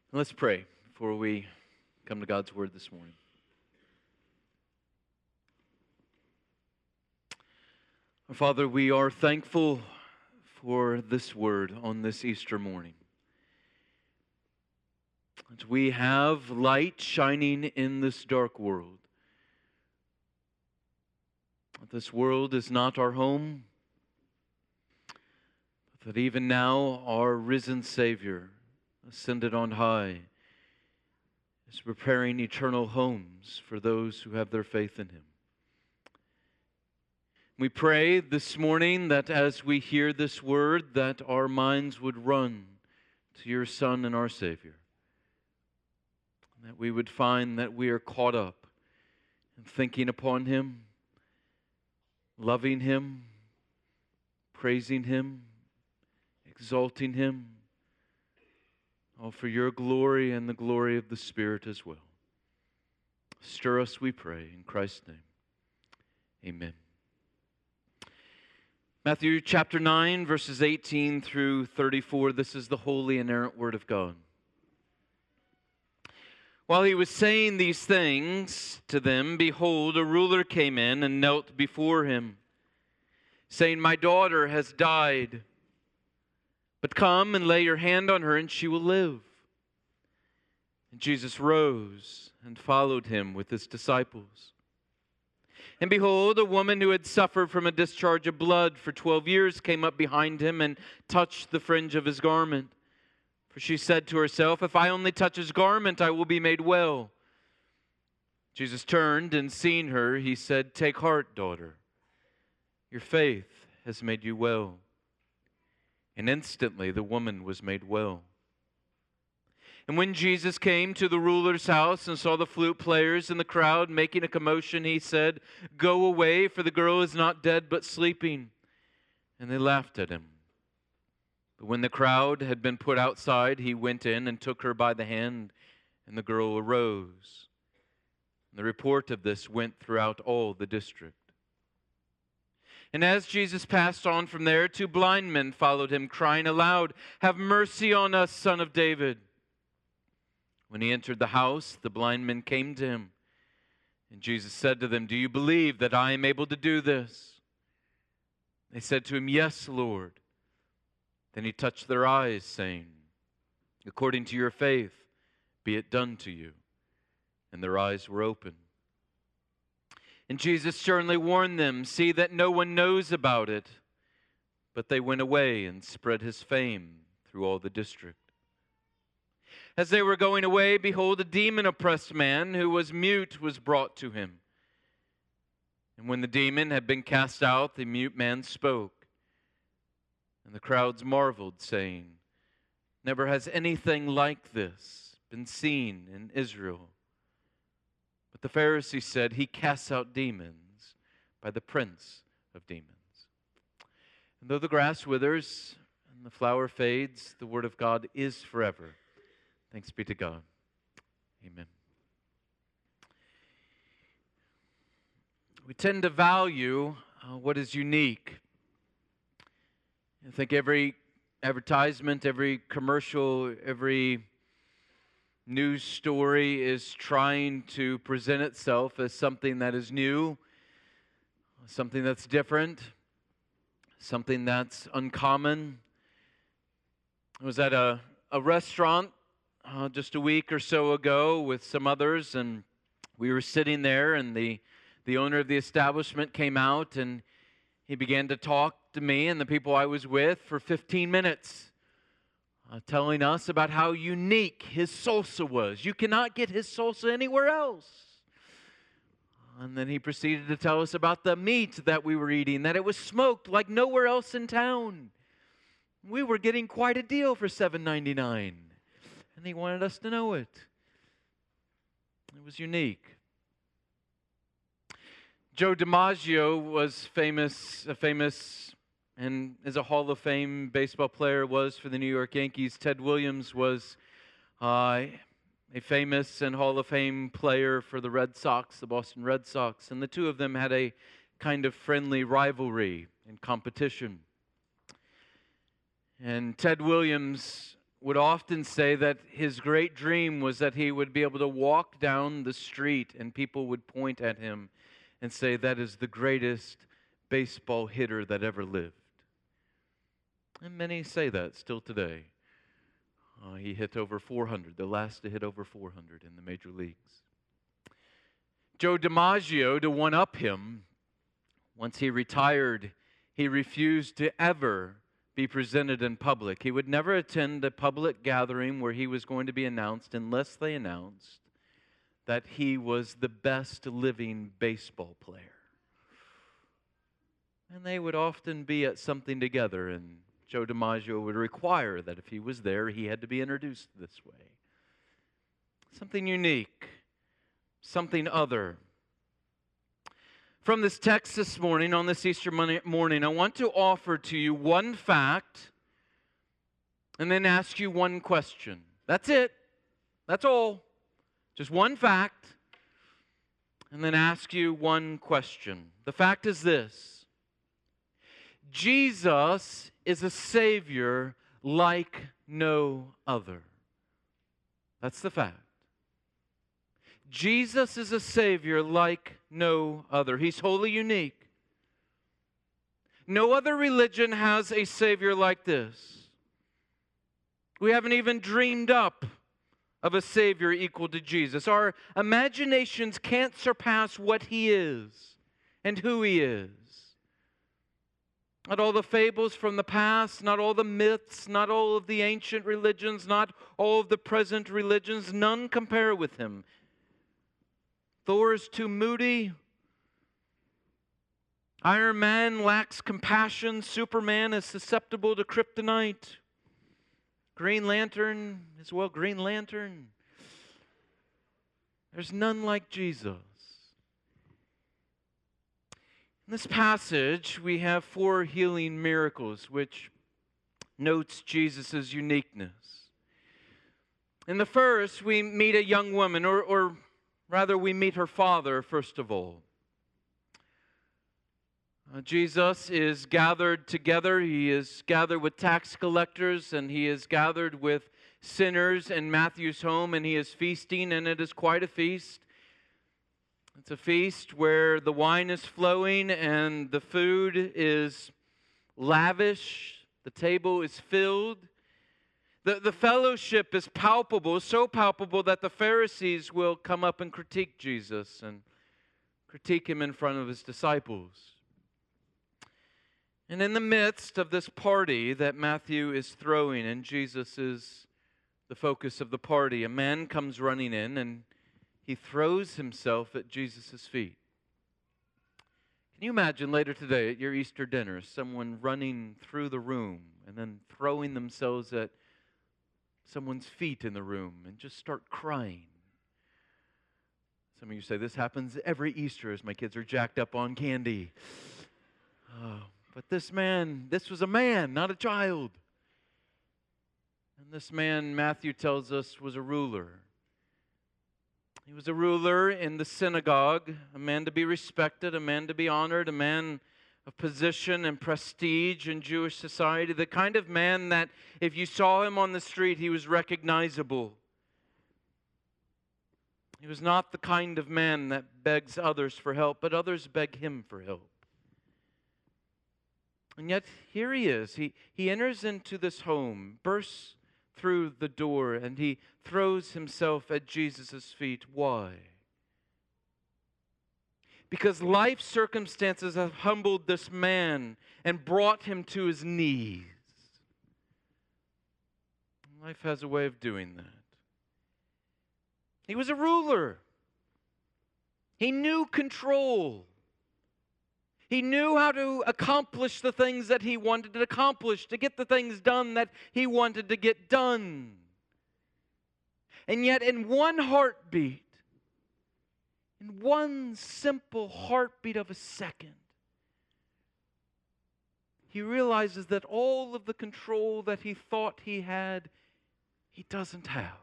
Let's pray before we come to God's Word this morning. Our Father, we are thankful for this Word on this Easter morning. That we have light shining in this dark world. That this world is not our home, but that even now our risen Savior, ascended on high, is preparing eternal homes for those who have their faith in Him. We pray this morning that as we hear this word, that our minds would run to your Son and our Savior. That we would find that we are caught up in thinking upon Him, loving Him, praising Him, exalting Him, all for your glory and the glory of the Spirit as well. Stir us, we pray, in Christ's name. Amen. Matthew chapter 9, verses 18 through 34. This is the holy, inerrant Word of God. While he was saying these things to them, behold, a ruler came in and knelt before him, saying, "My daughter has died. But come and lay your hand on her, and she will live." And Jesus rose and followed him with his disciples. And behold, a woman who had suffered from a discharge of blood for 12 years came up behind him and touched the fringe of his garment. For she said to herself, "If I only touch his garment, I will be made well." Jesus turned and seeing her, he said, "Take heart, daughter. Your faith has made you well." And instantly the woman was made well. And when Jesus came to the ruler's house and saw the flute players and the crowd making a commotion, he said, "Go away, for the girl is not dead but sleeping." And they laughed at him. But when the crowd had been put outside, he went in and took her by the hand, and the girl arose. And the report of this went throughout all the district. And as Jesus passed on from there, 2 blind men followed him, crying aloud, "Have mercy on us, Son of David." When he entered the house, the blind men came to him. And Jesus said to them, "Do you believe that I am able to do this?" They said to him, "Yes, Lord." Then he touched their eyes, saying, "According to your faith, be it done to you." And their eyes were opened. And Jesus sternly warned them, "See that no one knows about it." But they went away and spread his fame through all the district. As they were going away, behold, a demon-oppressed man who was mute was brought to him. And when the demon had been cast out, the mute man spoke. And the crowds marveled, saying, "Never has anything like this been seen in Israel." But the Pharisees said, "He casts out demons by the prince of demons." And though the grass withers and the flower fades, the word of God is forever. Thanks be to God. Amen. We tend to value what is unique. I think every advertisement, every commercial, every news story is trying to present itself as something that is new, something that's different, something that's uncommon. I was at a restaurant just a week or so ago with some others, and we were sitting there, and the owner of the establishment came out, and he began to talk to me and the people I was with for 15 minutes. Telling us about how unique his salsa was. You cannot get his salsa anywhere else. And then he proceeded to tell us about the meat that we were eating, that it was smoked like nowhere else in town. We were getting quite a deal for $7.99, and he wanted us to know it. It was unique. Joe DiMaggio was a famous and is a Hall of Fame baseball player, was for the New York Yankees. Ted Williams was a famous and Hall of Fame player for the Red Sox, the Boston Red Sox. And the two of them had a kind of friendly rivalry and competition. And Ted Williams would often say that his great dream was that he would be able to walk down the street and people would point at him and say, "That is the greatest baseball hitter that ever lived." And many say that still today. He hit over 400, the last to hit over 400 in the major leagues. Joe DiMaggio, to one-up him, once he retired, he refused to ever be presented in public. He would never attend a public gathering where he was going to be announced unless they announced that he was the best living baseball player. And they would often be at something together, and Joe DiMaggio would require that if he was there, he had to be introduced this way. Something unique, something other. From this text this morning, on this Easter morning, I want to offer to you one fact and then ask you one question. That's it. That's all. Just one fact and then ask you one question. The fact is this: Jesus is a Savior like no other. That's the fact. Jesus is a Savior like no other. He's wholly unique. No other religion has a Savior like this. We haven't even dreamed up of a Savior equal to Jesus. Our imaginations can't surpass what He is and who He is. Not all the fables from the past, not all the myths, not all of the ancient religions, not all of the present religions, none compare with Him. Thor is too moody. Iron Man lacks compassion. Superman is susceptible to kryptonite. Green Lantern is, well, Green Lantern. There's none like Jesus. In this passage, we have 4 healing miracles, which notes Jesus' uniqueness. In the first, we meet a young woman, or rather, we meet her father, first of all. Jesus is gathered together. He is gathered with tax collectors, and He is gathered with sinners in Matthew's home, and He is feasting, and it is quite a feast. It's a feast where the wine is flowing, and the food is lavish. The table is filled. The fellowship is palpable, so palpable that the Pharisees will come up and critique Jesus and critique Him in front of His disciples. And in the midst of this party that Matthew is throwing, and Jesus is the focus of the party, a man comes running in and he throws himself at Jesus' feet. Can you imagine later today at your Easter dinner someone running through the room and then throwing themselves at someone's feet in the room and just start crying? Some of you say, this happens every Easter as my kids are jacked up on candy. But this was a man, not a child. And this man, Matthew tells us, was a ruler. He was a ruler in the synagogue, a man to be respected, a man to be honored, a man of position and prestige in Jewish society, the kind of man that if you saw him on the street, he was recognizable. He was not the kind of man that begs others for help, but others beg him for help. And yet, here he is. He enters into this home, bursts through the door, and he throws himself at Jesus' feet. Why? Because life circumstances have humbled this man and brought him to his knees. Life has a way of doing that. He was a ruler. He knew control. He knew how to accomplish the things that he wanted to accomplish, to get the things done that he wanted to get done. And yet in one heartbeat, in one simple heartbeat of a second, he realizes that all of the control that he thought he had, he doesn't have.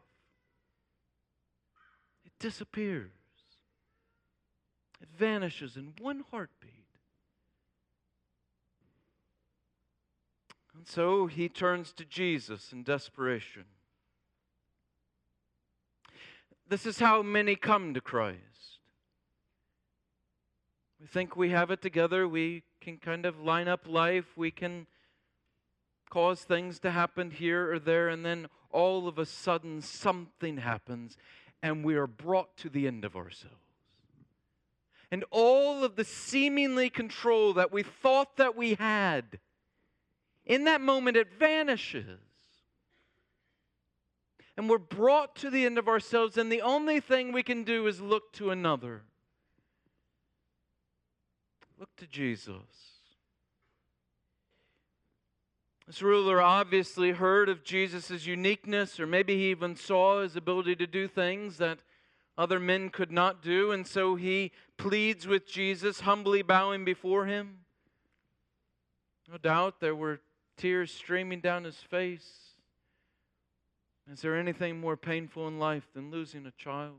It disappears. It vanishes in one heartbeat. And so he turns to Jesus in desperation. This is how many come to Christ. We think we have it together. We can kind of line up life. We can cause things to happen here or there. And then all of a sudden something happens and we are brought to the end of ourselves. And all of the seemingly control that we thought that we had, in that moment it vanishes. And we're brought to the end of ourselves, and the only thing we can do is look to another. Look to Jesus. This ruler obviously heard of Jesus' uniqueness, or maybe he even saw his ability to do things that other men could not do, and so he pleads with Jesus, humbly bowing before him. No doubt there were tears streaming down his face. Is there anything more painful in life than losing a child?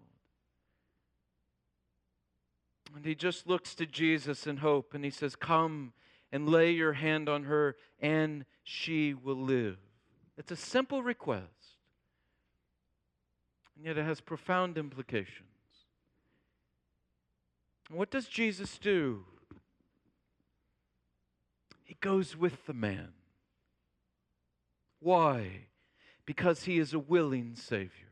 And he just looks to Jesus in hope, and he says, "Come and lay your hand on her, and she will live." It's a simple request, and yet it has profound implications. And what does Jesus do? He goes with the man. Why? Because he is a willing Savior.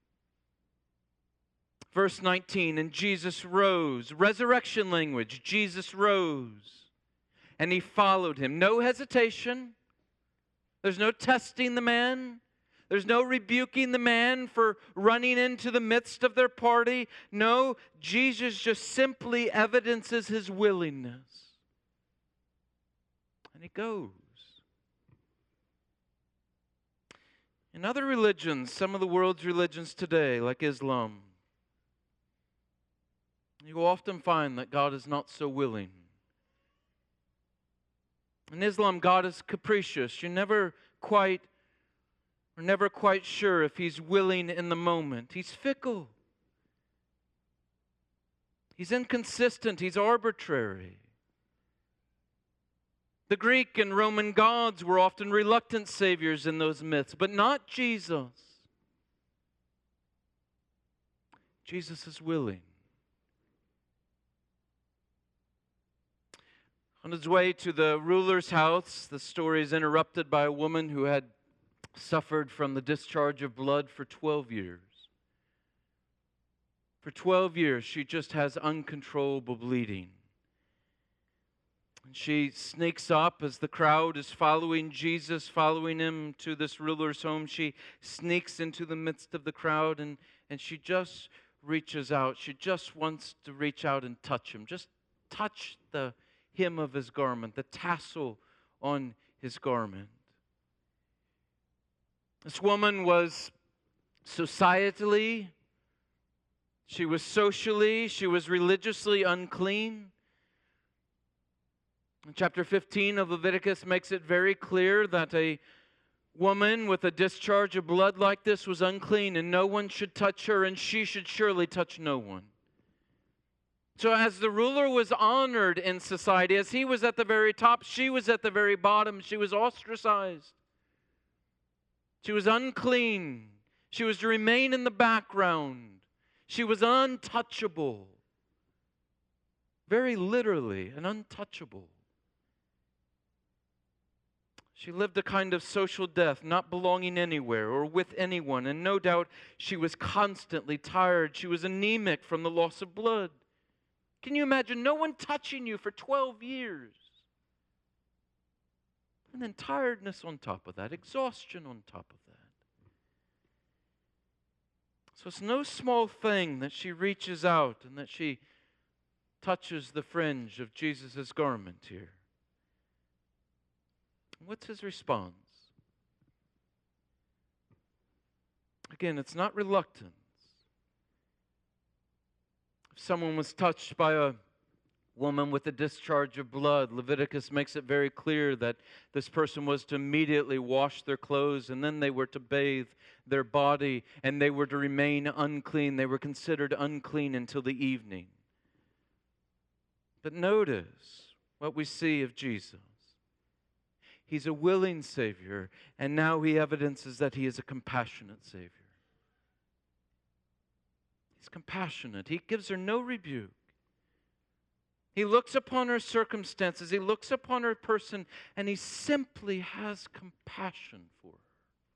Verse 19, and Jesus rose. Resurrection language. Jesus rose. And he followed him. No hesitation. There's no testing the man. There's no rebuking the man for running into the midst of their party. No, Jesus just simply evidences his willingness. And he goes. In other religions, some of the world's religions today, like Islam, you will often find that God is not so willing. In Islam, God is capricious. You're never quite sure if He's willing in the moment. He's fickle. He's inconsistent. He's arbitrary. The Greek and Roman gods were often reluctant saviors in those myths, but not Jesus. Jesus is willing. On his way to the ruler's house, the story is interrupted by a woman who had suffered from the discharge of blood for 12 years. For 12 years, she just has uncontrollable bleeding. And she sneaks up as the crowd is following Jesus, following him to this ruler's home. She sneaks into the midst of the crowd and she just reaches out. She just wants to reach out and touch him. Just touch the hem of his garment, the tassel on his garment. This woman was societally, she was socially, she was religiously unclean. Chapter 15 of Leviticus makes it very clear that a woman with a discharge of blood like this was unclean, and no one should touch her, and she should surely touch no one. So as the ruler was honored in society, as he was at the very top, she was at the very bottom. She was ostracized. She was unclean. She was to remain in the background. She was untouchable. Very literally, an untouchable. She lived a kind of social death, not belonging anywhere or with anyone, and no doubt she was constantly tired. She was anemic from the loss of blood. Can you imagine no one touching you for 12 years? And then tiredness on top of that, exhaustion on top of that. So it's no small thing that she reaches out and that she touches the fringe of Jesus' garment here. What's his response? Again, it's not reluctance. If someone was touched by a woman with a discharge of blood, Leviticus makes it very clear that this person was to immediately wash their clothes, and then they were to bathe their body, and they were to remain unclean. They were considered unclean until the evening. But notice what we see of Jesus. He's a willing Savior, and now He evidences that He is a compassionate Savior. He's compassionate. He gives her no rebuke. He looks upon her circumstances, He looks upon her person, and He simply has compassion for her.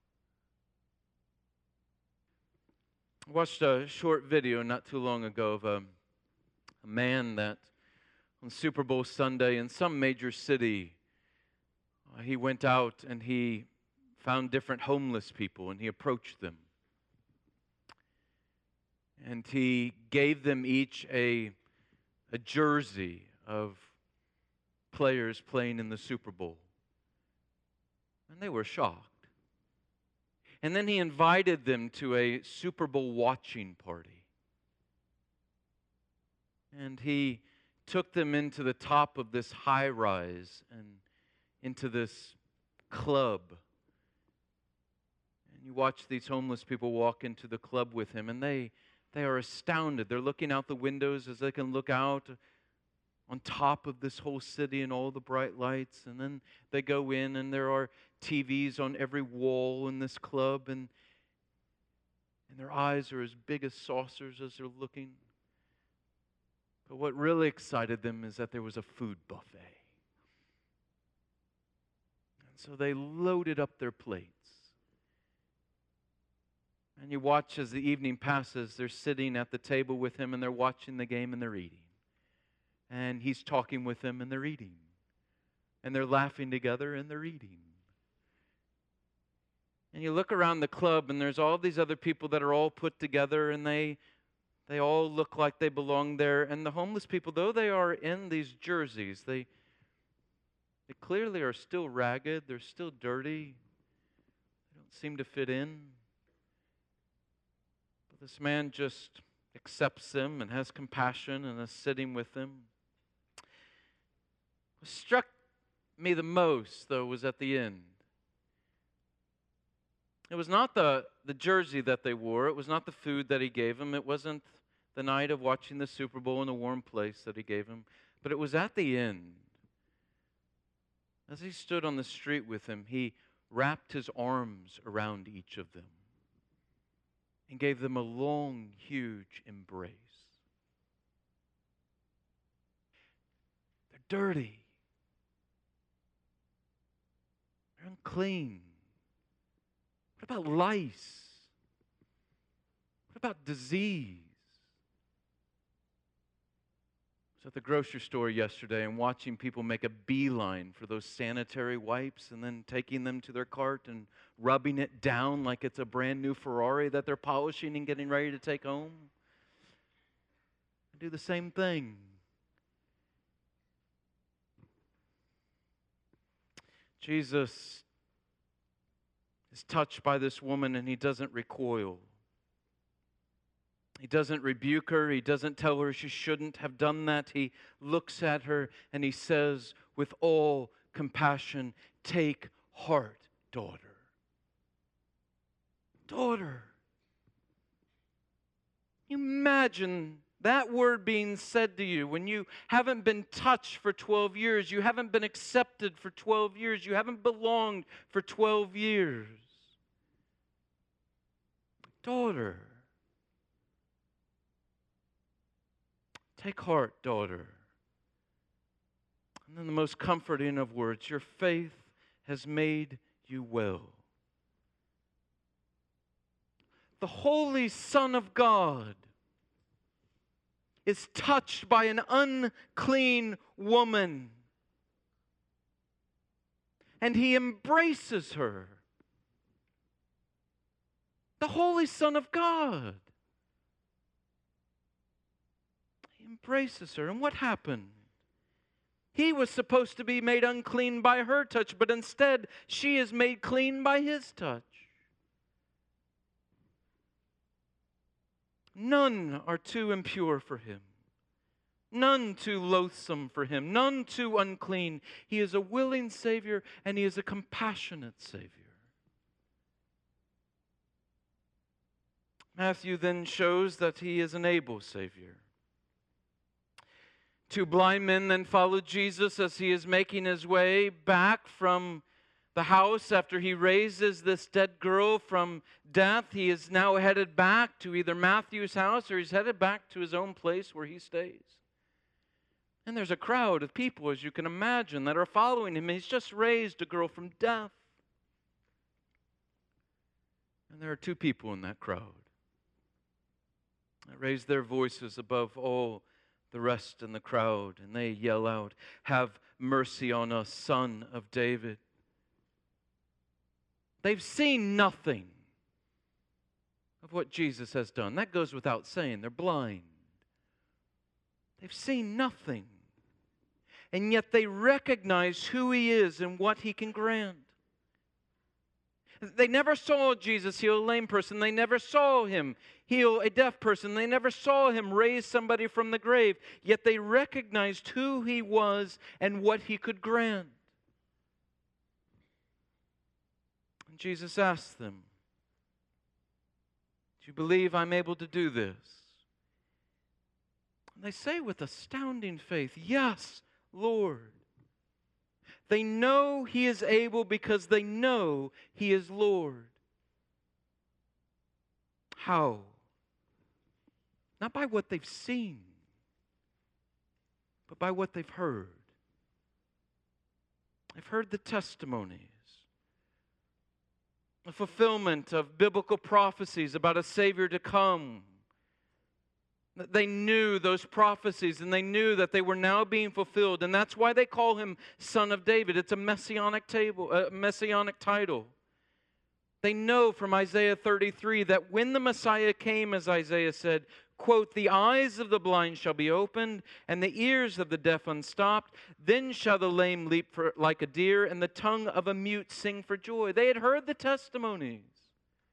I watched a short video not too long ago of a man that on Super Bowl Sunday in some major city, he went out and he found different homeless people and he approached them. And he gave them each a jersey of players playing in the Super Bowl. And they were shocked. And then he invited them to a Super Bowl watching party. And he took them into the top of this high rise and into this club. And you watch these homeless people walk into the club with him, and they are astounded. They're looking out the windows as they can look out on top of this whole city and all the bright lights. And then they go in, and there are TVs on every wall in this club, and their eyes are as big as saucers as they're looking. But what really excited them is that there was a food buffet. And so they loaded up their plates. And you watch as the evening passes, they're sitting at the table with him and they're watching the game and they're eating. And he's talking with them and they're eating. And they're laughing together and they're eating. And you look around the club and there's all these other people that are all put together and they all look like they belong there. And the homeless people, though they are in these jerseys, they clearly are still ragged. They're still dirty. They don't seem to fit in. But this man just accepts them and has compassion and is sitting with them. What struck me the most, though, was at the end. It was not the jersey that they wore. It was not the food that he gave them. It wasn't the night of watching the Super Bowl in a warm place that he gave them. But it was at the end. As he stood on the street with them, he wrapped his arms around each of them and gave them a long, huge embrace. They're dirty. They're unclean. What about lice? What about disease? I was at the grocery store yesterday and watching people make a beeline for those sanitary wipes and then taking them to their cart and rubbing it down like it's a brand new Ferrari that they're polishing and getting ready to take home. I do the same thing. Jesus is touched by this woman and he doesn't recoil. He doesn't rebuke her. He doesn't tell her she shouldn't have done that. He looks at her and he says with all compassion, "Take heart, daughter." Daughter. You imagine that word being said to you when you haven't been touched for 12 years. You haven't been accepted for 12 years. You haven't belonged for 12 years. Daughter. Take heart, daughter. And then the most comforting of words, your faith has made you well. The Holy Son of God is touched by an unclean woman. And he embraces her. The Holy Son of God. He embraces her. And what happened? He was supposed to be made unclean by her touch, but instead she is made clean by his touch. None are too impure for him. None too loathsome for him. None too unclean. He is a willing Savior and he is a compassionate Savior. Matthew then shows that he is an able Savior. Two blind men then followed Jesus as he is making his way back from the house after he raises this dead girl from death. He is now headed back to either Matthew's house or he's headed back to his own place where he stays. And there's a crowd of people, as you can imagine, that are following him. He's just raised a girl from death. And there are two people in that crowd that raise their voices above all the rest in the crowd, and they yell out, "Have mercy on us, Son of David." They've seen nothing of what Jesus has done. That goes without saying. They're blind. They've seen nothing. And yet they recognize who he is and what he can grant. They never saw Jesus heal a lame person. They never saw him heal a deaf person. They never saw him raise somebody from the grave. Yet they recognized who he was and what he could grant. And Jesus asked them, "Do you believe I'm able to do this?" And they say with astounding faith, "Yes, Lord." They know he is able because they know he is Lord. How? Not by what they've seen, but by what they've heard. They've heard the testimonies, the fulfillment of biblical prophecies about a Savior to come. They knew those prophecies, and they knew that they were now being fulfilled, and that's why they call him Son of David. It's a messianic title. They know from Isaiah 33 that when the Messiah came, as Isaiah said, quote, "The eyes of the blind shall be opened, and the ears of the deaf unstopped. Then shall the lame leap like a deer, and the tongue of a mute sing for joy." They had heard the testimonies.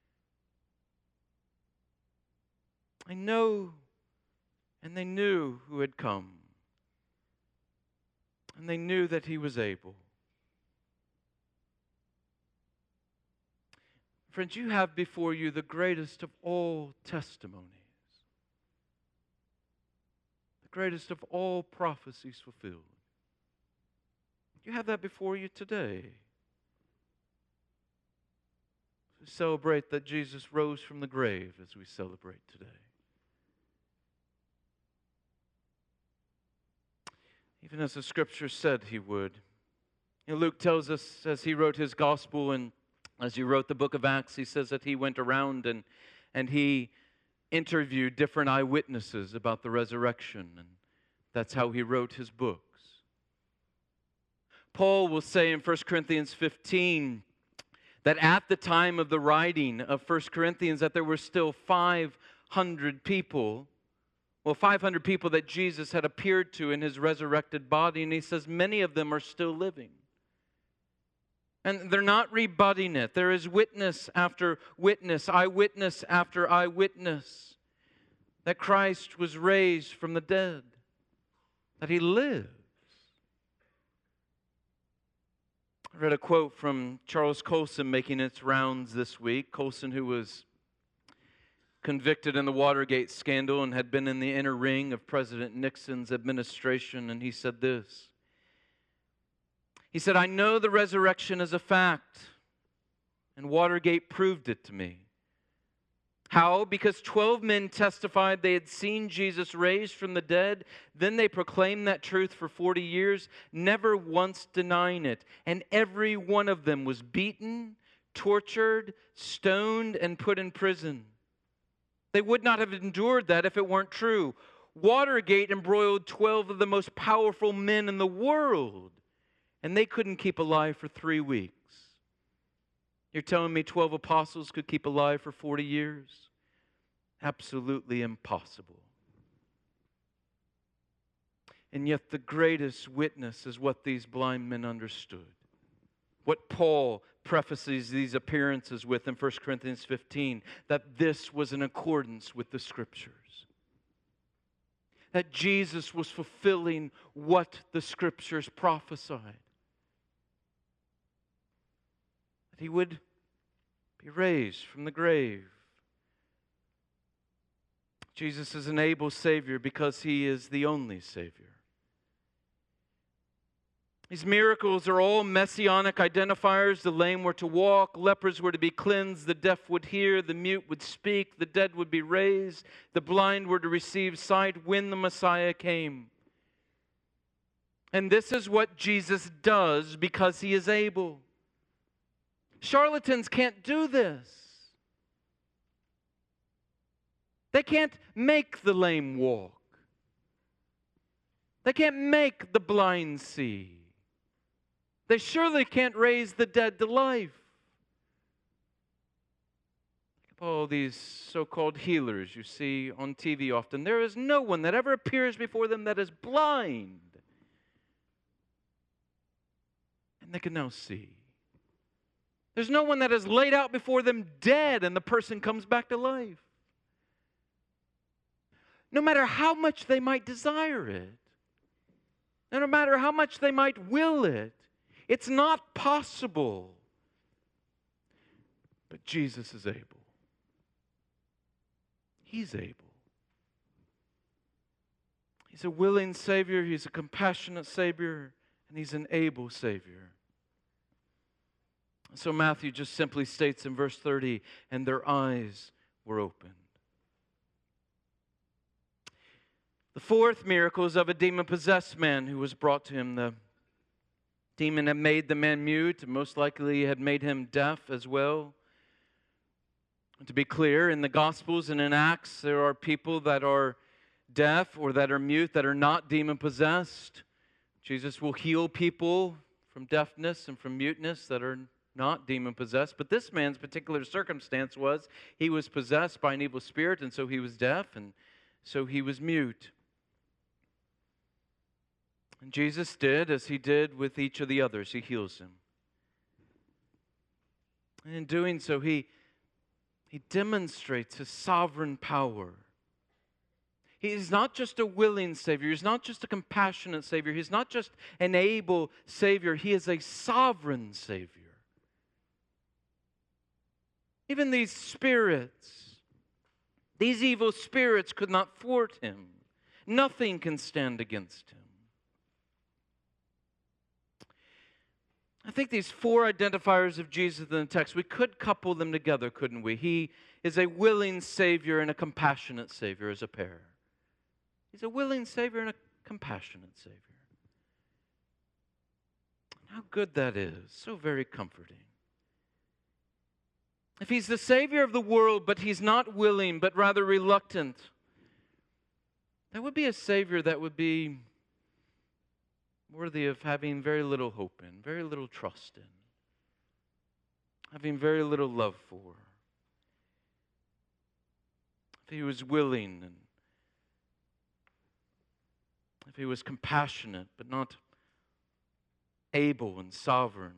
I know. And they knew who had come. And they knew that he was able. Friends, you have before you the greatest of all testimonies. The greatest of all prophecies fulfilled. You have that before you today. We celebrate that Jesus rose from the grave as we celebrate today. Even as the Scripture said he would. Luke tells us as he wrote his gospel and as he wrote the book of Acts, he says that he went around and he interviewed different eyewitnesses about the resurrection, and that's how he wrote his books. Paul will say in 1 Corinthians 15 that at the time of the writing of 1 Corinthians that there were still 500 people. 500 people that Jesus had appeared to in his resurrected body. And he says many of them are still living. And they're not rebutting it. There is witness after witness, eyewitness after eyewitness, that Christ was raised from the dead, that he lives. I read a quote from Charles Colson making its rounds this week. Colson, who was convicted in the Watergate scandal and had been in the inner ring of President Nixon's administration, and he said this. He said, "I know the resurrection is a fact, and Watergate proved it to me. How? Because 12 men testified they had seen Jesus raised from the dead. Then they proclaimed that truth for 40 years, never once denying it. And every one of them was beaten, tortured, stoned, and put in prison. They would not have endured that if it weren't true. Watergate embroiled 12 of the most powerful men in the world, and they couldn't keep alive for 3 weeks. You're telling me 12 apostles could keep alive for 40 years? Absolutely impossible. And yet the greatest witness is what these blind men understood. What Paul prefaces these appearances with in 1 Corinthians 15, that this was in accordance with the Scriptures. That Jesus was fulfilling what the Scriptures prophesied. That he would be raised from the grave. Jesus is an able Savior because he is the only Savior. These miracles are all messianic identifiers. The lame were to walk, lepers were to be cleansed, the deaf would hear, the mute would speak, the dead would be raised, the blind were to receive sight when the Messiah came. And this is what Jesus does because he is able. Charlatans can't do this. They can't make the lame walk. They can't make the blind see. They surely can't raise the dead to life. Oh, these so-called healers you see on TV often. There is no one that ever appears before them that is blind. And they can now see. There's no one that is laid out before them dead and the person comes back to life. No matter how much they might desire it, and no matter how much they might will it, it's not possible. But Jesus is able. He's able. He's a willing Savior, He's a compassionate Savior, and He's an able Savior. So Matthew just simply states in verse 30, and their eyes were opened. The fourth miracle is of a demon-possessed man who was brought to him. The demon had made the man mute, and most likely had made him deaf as well. To be clear, in the Gospels and in Acts, there are people that are deaf or that are mute that are not demon-possessed. Jesus will heal people from deafness and from muteness that are not demon-possessed. But this man's particular circumstance was he was possessed by an evil spirit, and so he was deaf, and so he was mute. And Jesus did as He did with each of the others. He heals him. And in doing so, He demonstrates His sovereign power. He is not just a willing Savior. He's not just a compassionate Savior. He's not just an able Savior. He is a sovereign Savior. Even these spirits, these evil spirits could not thwart Him. Nothing can stand against Him. I think these four identifiers of Jesus in the text, we could couple them together, couldn't we? He is a willing Savior and a compassionate Savior as a pair. He's a willing Savior and a compassionate Savior. How good that is. So very comforting. If He's the Savior of the world, but He's not willing, but rather reluctant, that would be a Savior that would be worthy of having very little hope in, very little trust in, having very little love for. If He was willing and if He was compassionate but not able and sovereign.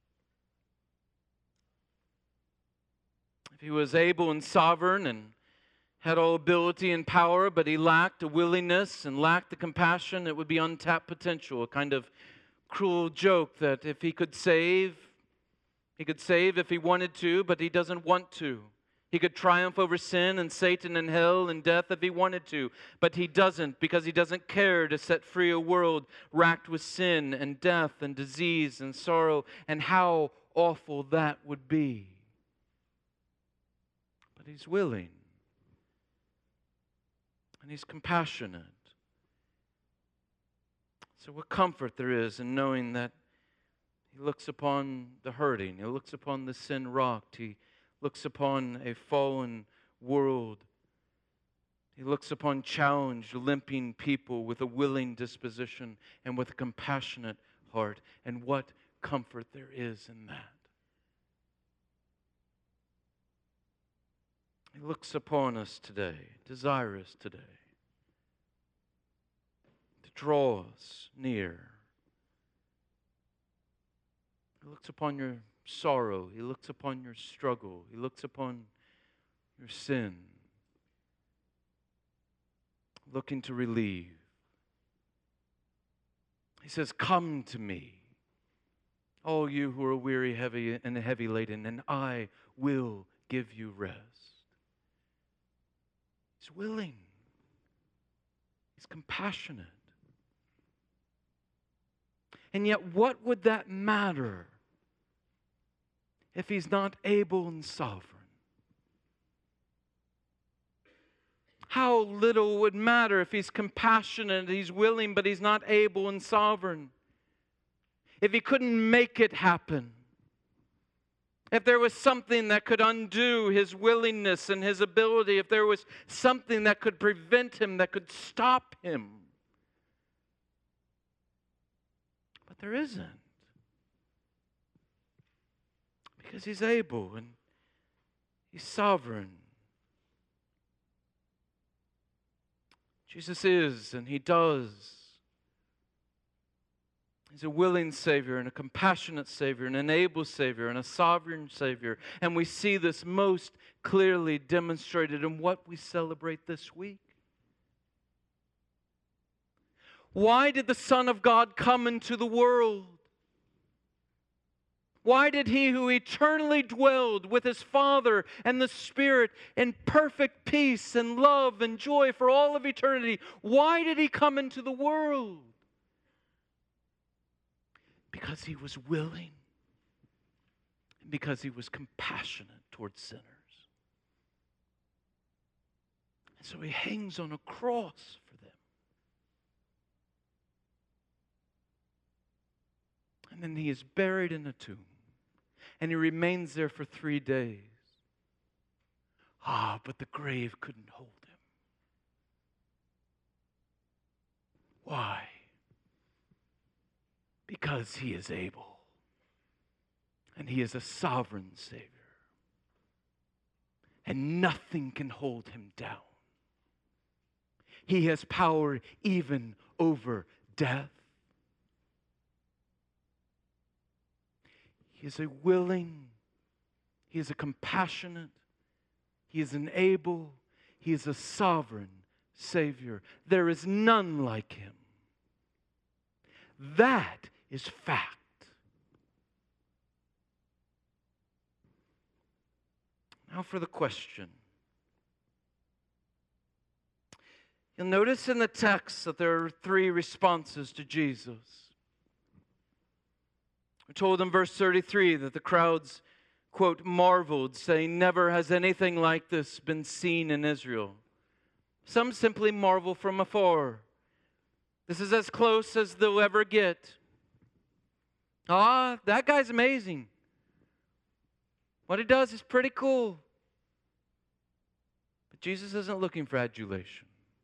If He was able and sovereign and had all ability and power, but He lacked a willingness and lacked the compassion, it would be untapped potential, a kind of cruel joke that if He could save if He wanted to, but He doesn't want to. He could triumph over sin and Satan and hell and death if He wanted to, but He doesn't, because He doesn't care to set free a world racked with sin and death and disease and sorrow, and how awful that would be. But He's willing. And He's compassionate. So what comfort there is in knowing that He looks upon the hurting. He looks upon the sin-rocked. He looks upon a fallen world. He looks upon challenged, limping people with a willing disposition and with a compassionate heart. And what comfort there is in that. He looks upon us today, desirous today, to draw us near. He looks upon your sorrow. He looks upon your struggle. He looks upon your sin, looking to relieve. He says, "Come to me, all you who are weary, heavy, and heavy laden, and I will give you rest." He's willing. He's compassionate. And yet, what would that matter if He's not able and sovereign? How little would matter if He's compassionate, He's willing, but He's not able and sovereign. If He couldn't make it happen. If there was something that could undo His willingness and His ability, if there was something that could prevent Him, that could stop Him. But there isn't. Because He's able and He's sovereign. Jesus is, and He does. He's a willing Savior and a compassionate Savior, an able Savior and a sovereign Savior. And we see this most clearly demonstrated in what we celebrate this week. Why did the Son of God come into the world? Why did He who eternally dwelled with His Father and the Spirit in perfect peace and love and joy for all of eternity, why did He come into the world? Because He was willing and because He was compassionate towards sinners. And so He hangs on a cross for them. And then He is buried in a tomb. And He remains there for 3 days. But the grave couldn't hold Him. Why? Because He is able. And He is a sovereign Savior. And nothing can hold Him down. He has power even over death. He is a willing, He is a compassionate, He is an able, He is a sovereign Savior. There is none like Him. That is fact. Now for the question. You'll notice in the text that there are 3 responses to Jesus. We're told in verse 33 that the crowds, quote, marveled, saying, "Never has anything like this been seen in Israel." Some simply marvel from afar. This is as close as they'll ever get. That guy's amazing. What he does is pretty cool. But Jesus isn't looking for adulation.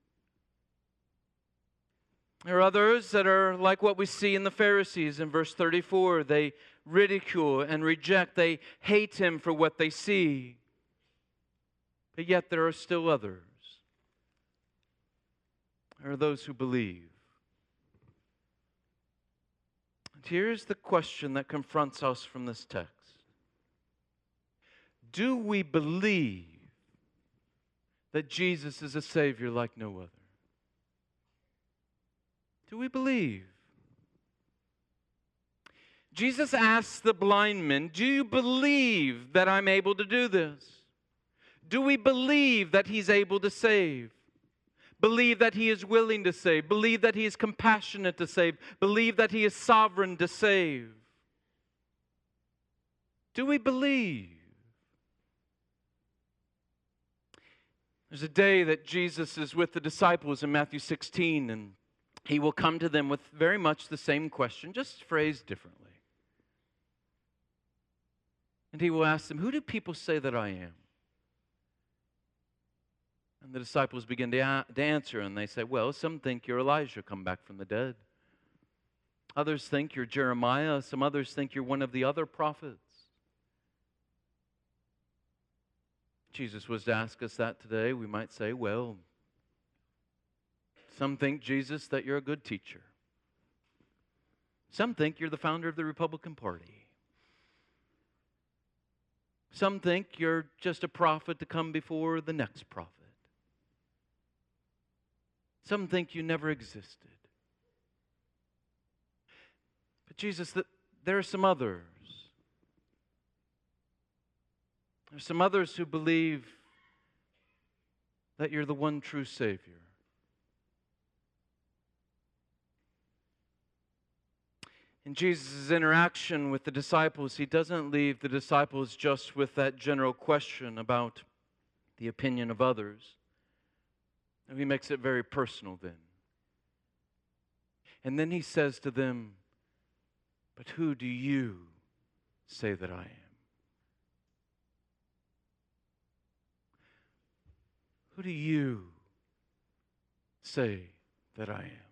There are others that are like what we see in the Pharisees in verse 34. They ridicule and reject. They hate Him for what they see. But yet there are still others. There are those who believe. And here's the question that confronts us from this text. Do we believe that Jesus is a Savior like no other? Do we believe? Jesus asks the blind men, do you believe that I'm able to do this? Do we believe that He's able to save? Believe that He is willing to save? Believe that He is compassionate to save? Believe that He is sovereign to save? Do we believe? There's a day that Jesus is with the disciples in Matthew 16, and He will come to them with very much the same question, just phrased differently. And He will ask them, who do people say that I am? And the disciples begin to answer, and they say, well, some think you're Elijah come back from the dead. Others think you're Jeremiah. Some others think you're one of the other prophets. Jesus was to ask us that today. We might say, well, some think, Jesus, that you're a good teacher. Some think you're the founder of the Republican Party. Some think you're just a prophet to come before the next prophet. Some think you never existed. But Jesus, there are some others. There are some others who believe that you're the one true Savior. In Jesus' interaction with the disciples, he doesn't leave the disciples just with that general question about the opinion of others. And he makes it very personal then. And then he says to them, "But who do you say that I am?" Who do you say that I am?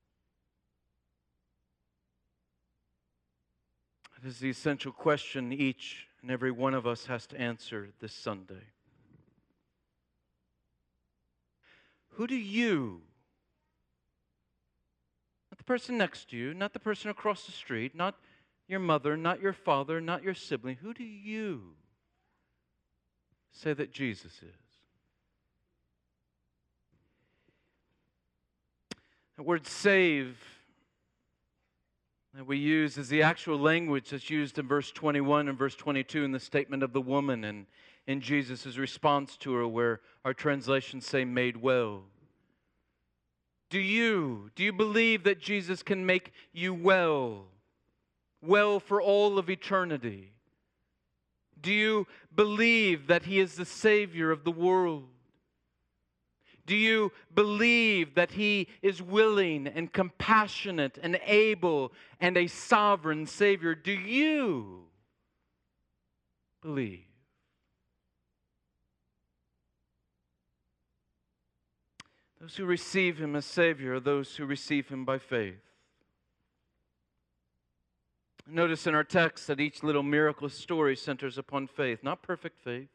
That is the essential question each and every one of us has to answer this Sunday. Who do you, not the person next to you, not the person across the street, not your mother, not your father, not your sibling, who do you say that Jesus is? The word save that we use is the actual language that's used in verse 21 and verse 22 in the statement of the woman and in Jesus' response to her, where our translations say made well. Do you believe that Jesus can make you well for all of eternity? Do you believe that He is the Savior of the world? Do you believe that He is willing and compassionate and able and a sovereign Savior? Do you believe? Those who receive Him as Savior are those who receive Him by faith. Notice in our text that each little miracle story centers upon faith, not perfect faith,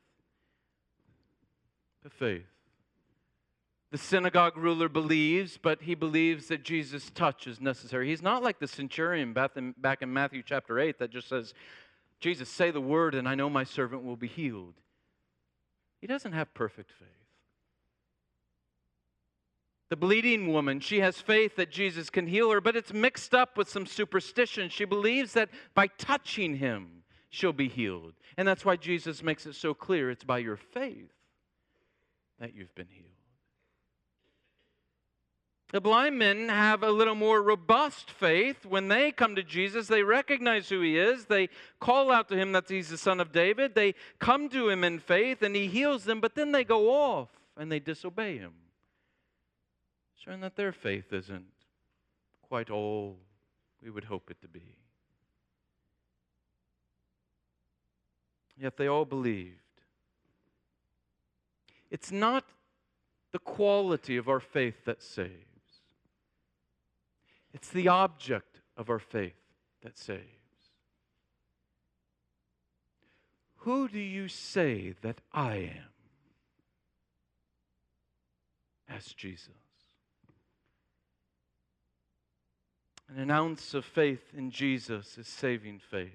but faith. The synagogue ruler believes, but he believes that Jesus' touch is necessary. He's not like the centurion back in Matthew chapter 8 that just says, "Jesus, say the word and I know my servant will be healed." He doesn't have perfect faith. The bleeding woman, she has faith that Jesus can heal her, but it's mixed up with some superstition. She believes that by touching Him, she'll be healed. And that's why Jesus makes it so clear it's by your faith that you've been healed. The blind men have a little more robust faith. When they come to Jesus, they recognize who He is. They call out to Him that He's the Son of David. They come to Him in faith, and He heals them, but then they go off and they disobey Him, showing that their faith isn't quite all we would hope it to be. Yet they all believed. It's not the quality of our faith that saves. It's the object of our faith that saves. Who do you say that I am? Asked Jesus. An ounce of faith in Jesus is saving faith.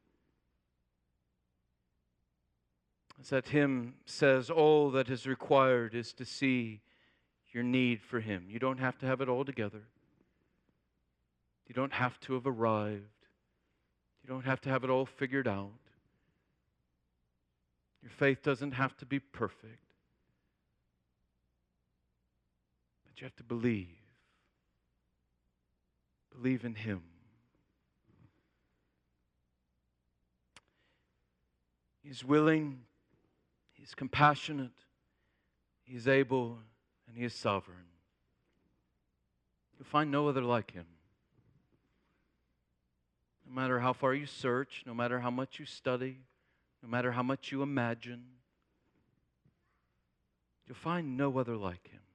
As that hymn says, all that is required is to see your need for Him. You don't have to have it all together. You don't have to have arrived. You don't have to have it all figured out. Your faith doesn't have to be perfect. But you have to believe. Believe in Him. He's willing, He's compassionate, He's able, and He is sovereign. You'll find no other like Him. No matter how far you search, no matter how much you study, no matter how much you imagine, you'll find no other like Him.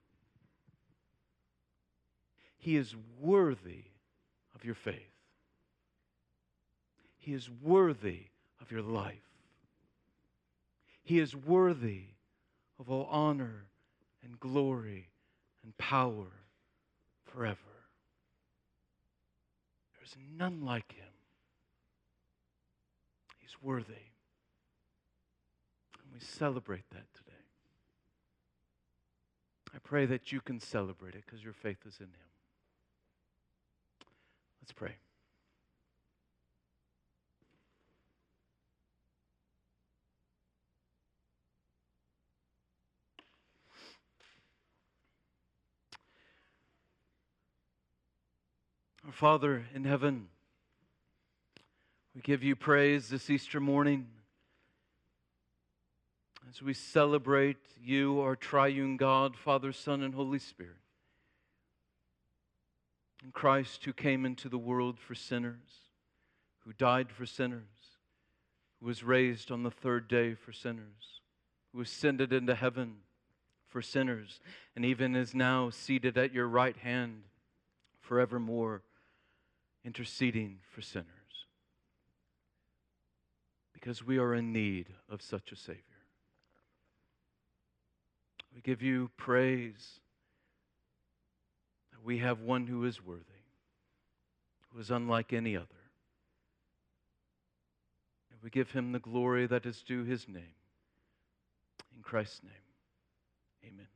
He is worthy of your faith. He is worthy of your life. He is worthy of all honor and glory and power forever. There is none like Him. He's worthy. And we celebrate that today. I pray that you can celebrate it because your faith is in Him. Let's pray. Our Father in heaven, We give you praise this Easter morning as we celebrate you, our triune God, Father, Son, and Holy Spirit. And Christ, who came into the world for sinners, who died for sinners, who was raised on the third day for sinners, who ascended into heaven for sinners, and even is now seated at your right hand forevermore, interceding for sinners. Because we are in need of such a Savior. We give you praise that we have one who is worthy, who is unlike any other. And we give him the glory that is due his name. In Christ's name, amen.